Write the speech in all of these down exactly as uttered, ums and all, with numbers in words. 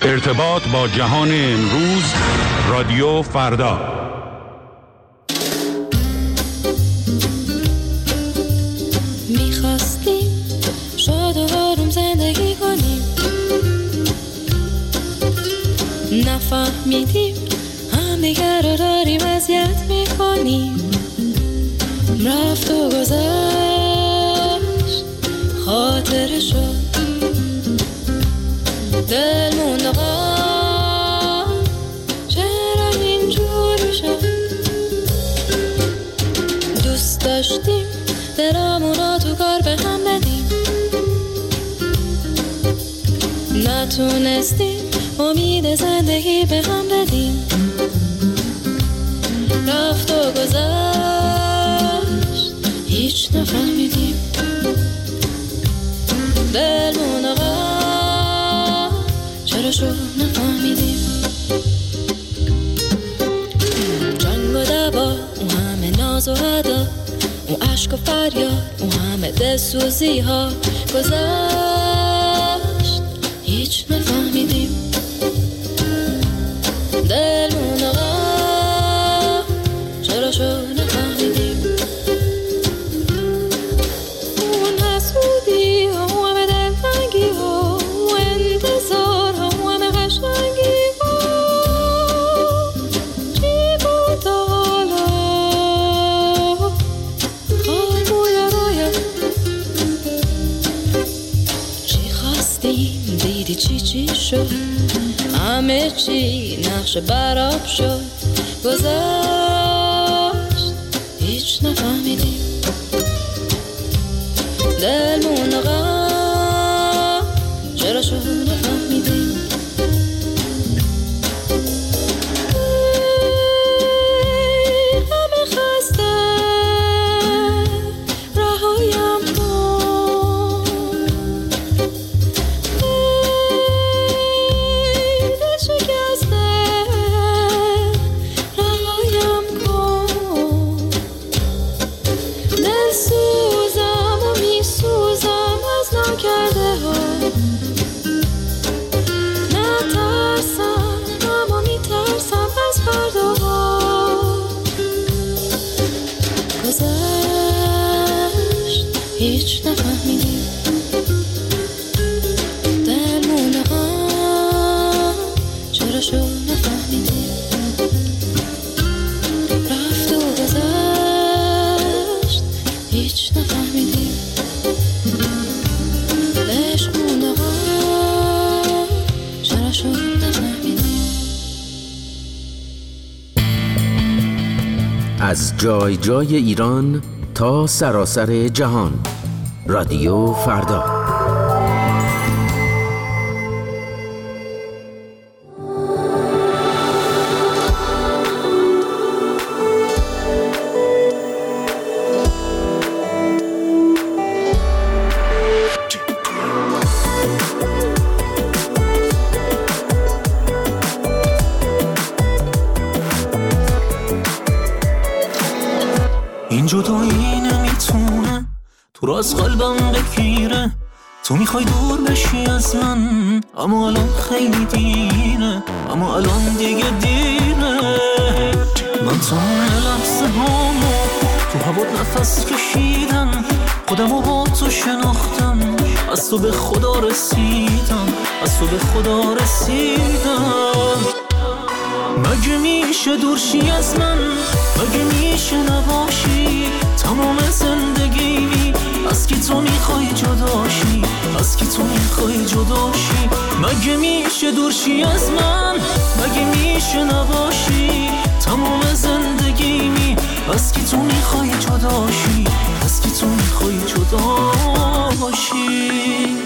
ارتباط با جهان امروز، رادیو فردا. میخواستیم شاد و آروم زندگی کنیم، نفهمیدیم همدیگر رو داریم اذیت میکنیم. رفت و گذشت خاطره شد، دل موند آقا چرا اینجوری شد. دوست داشتیم دلمون رو تو کار به هم بدیم، نتونستیم امید زندگی به هم بدیم. رفت و گذشت هیچ نفهمیدیم، دلمون آقا چرا شد نفهمیدیم. جنگ و دعوا، اون همه ناز و ادا، اون عشق و فریاد، اون همه دلسوزی ها گذشت هیچ نفهمیدیم. دلمون آقا چرا شد نفهمیدیم. اون حسودی ها، اون همه دلتنگی ها، اون انتظار ها، اون همه قشنگی ها، چی بود حالا خواب بوی رویا. چی خواستیم دیدی چی چی شد، همه چی نقش براب شد، گذشت هیچ نفهمیدیم. دلمون آقا چرا شد نفهمیدیم. همه خسته رهایم کن، دل شکسته رهایم کن. دل سوزم و می سوزم از نکرده ها، نترسم اما می ترسم از فردا ها. گذشت هیچ نفهمیدیم. دلمون آقا چرا شد نفهمیدیم. رفت و گذشت هیچ نفهمیدیم. عشقمون آقا چرا شد نفهمیدیم. از جای جای ایران تا سراسر جهان، رادیو فردا. این جدایی نمیتونه تو را از قلبم بگیره. تو میخوای دور بشی از من، اما الان خیلی دیره، اما الان دیگه دیره. من تو لحظه هامو تو هوات نفس کشیدم، خودمو با تو شناختم، از تو به خدا رسیدم، از تو به خدا رسیدم. مگه میشه دورشی از من، مگه میشه نباشی تمام زندگی؟ از کی تو میخوای جداشی، از کی تو میخوای جداشی؟ مگه میشه دورشی از من، مگه میشه نباشی تمام زندگی؟ از کی تو میخوای جداشی، از کی تو میخوای جداشی؟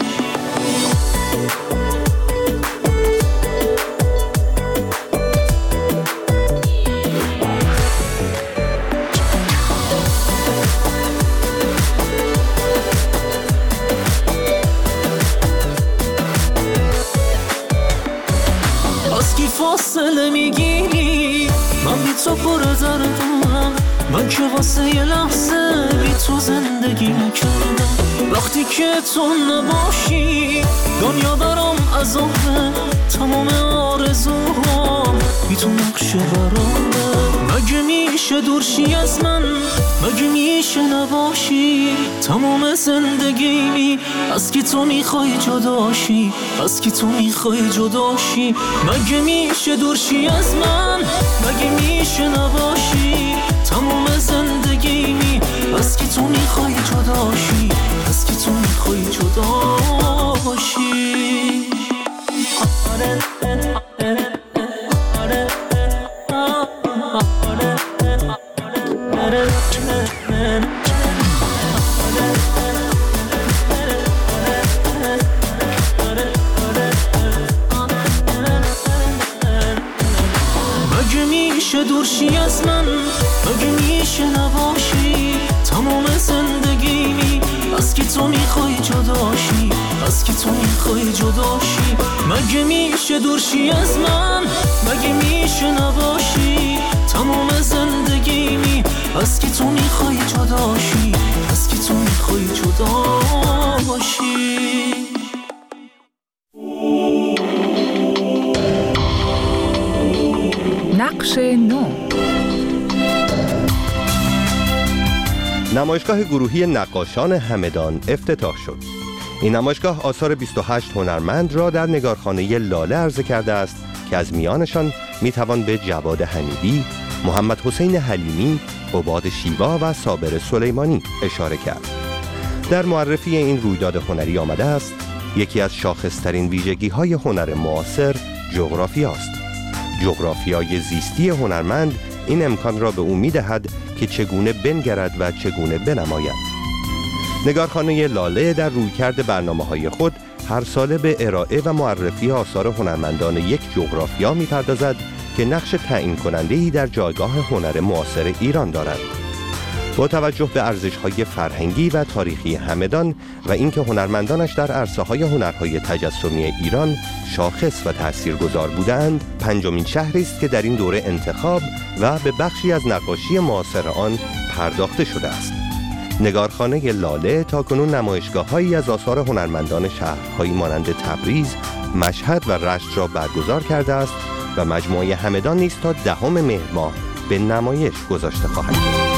فاصله میگیری، من بی تو پر دردم، من که واسه یه لحظه بی تو زندگی نکردم. وقتی که تو نباشی دنیا برام عذابه، تمام آرزوها بی تو نقشه برامه. مگه میشه دورشی از من، مگه میشه نباشی تمام زندگیمی؟ از کی تو میخوای جداشی، از کی تو میخوای جداشی؟ مگه میشه دورشی از من، مگه میشه نباشی تمام زندگیمی؟ از کی تو میخوای جداشی، از کی تو میخوای جداشی؟ مگه میشه دورشی از من، مگه میشه نباشی تمام زندگیمی؟ از کی تو میخوای جداشی، از کی تو میخوای جداشی؟ مگه میشه دورشی از من، مگه میشه نباشی تمام زندگیمی؟ از کی تو میخوای جداشی، از کی تو میخوای جداشی؟ نقش نو. نمایشگاه گروهی نقاشان همدان افتتاح شد. این نمایشگاه آثار بیست و هشت هنرمند را در نگارخانه لاله عرضه کرده است که از میانشان میتوان به جواد حمیدی، محمد حسین حلیمی، عباد شیوا و صابر سلیمانی اشاره کرد. در معرفی این رویداد هنری آمده است یکی از شاخصترین ویژگی‌های هنر معاصر جغرافیا است. جغرافیای زیستی هنرمند این امکان را به او می‌دهد که چگونه بنگرد و چگونه بنماید. نگارخانه لاله در رویکرد برنامه‌های خود هر ساله به ارائه و معرفی آثار هنرمندان یک جغرافیا می‌پردازد که نقش تعیین کننده‌ای در جایگاه هنر معاصر ایران دارد. با توجه به ارزش‌های فرهنگی و تاریخی همدان و اینکه هنرمندانش در عرصه‌های هنرهای تجسمی ایران شاخص و تاثیرگذار بودند، پنجمین شهری است که در این دوره انتخاب و به بخشی از نقاشی معاصر آن پرداخته شده است. نگارخانه لاله تاکنون نمایشگاه‌هایی از آثار هنرمندان شهرهایی مانند تبریز، مشهد و رشت را برگزار کرده است و مجموعه همدان نیز تا دهم مهر ماه به نمایش گذاشته خواهد شد.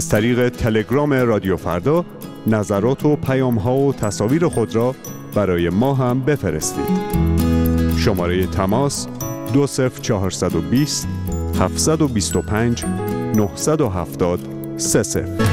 از طریق تلگرام رادیو فردا نظرات و پیام‌ها و تصاویر خود را برای ما هم بفرستید. شماره تماس دو صفر چهارصد و بیست هفتصد و بیست و پنج نهصد و هفتاد سه صفر.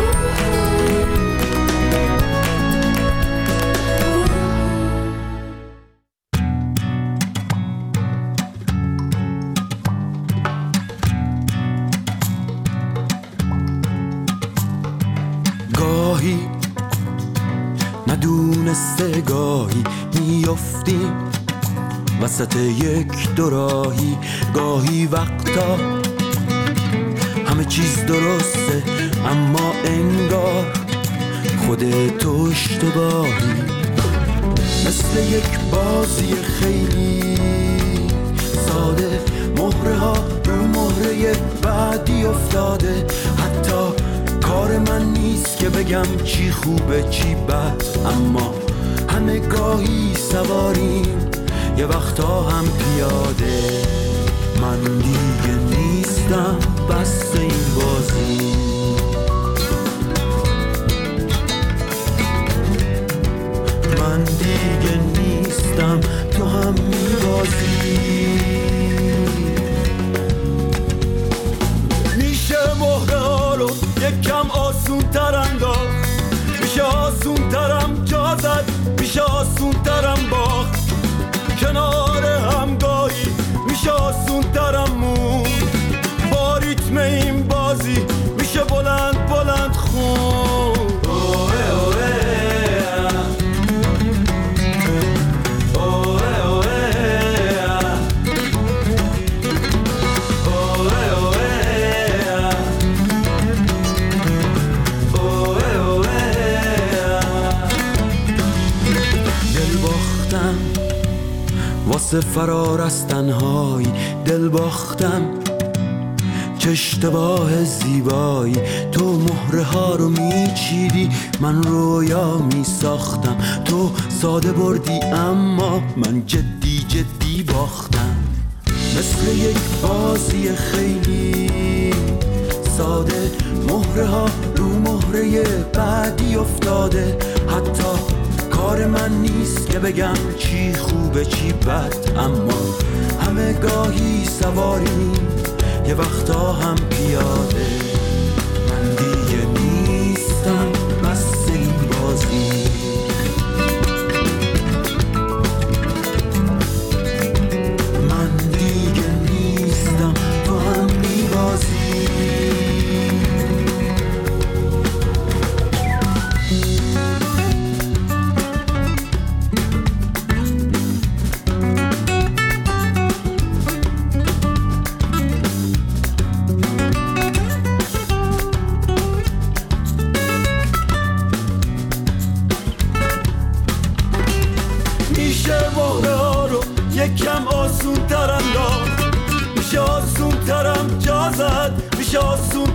گاهی ندونسته گاهی میافتیم وسط یک دوراهی، گاهی وقتا همه چیز درسته اما انگار خودت اشتباهی، مثل یک بازی خیلی ساده، مهره ها رو مهره بعدی افتاده، حتی کار من نیست که بگم چی خوبه چی بد، اما همه گاهی سواریم یه وقتا هم پیاده. من دیگه نیستم بس این بازی، من دیگه نیستم تو هم میبازی. میشه مهره ها رو یکم آسون تر انداخت، میشه آسون ترم جا زد، میشه آسون ترم باخت، کنار همگاهی میشه آسون ترم مون، با ریتم این بازی میشه بلند بلند خون. اوه اوه واسه فرار از تنهایی، دل باختم چه اشتباه زیبایی، تو مهره ها رو میچیدی من رویا میساختم، تو ساده بردی اما من جدی جدی باختم، مثل یک بازی خیلی ساده، مهره ها رو مهره بعدی افتاده، حتی کار من نیست که بگم چی خوبه چی بد، اما همه گاهی سواریم یه وقتا هم پیاده. من دیگه نیستم بس این بازی، من دیگه نیستم تو هم میبازی. یکم آسون تر انداخت، میشه آسون ترم جا زد، میشه آسون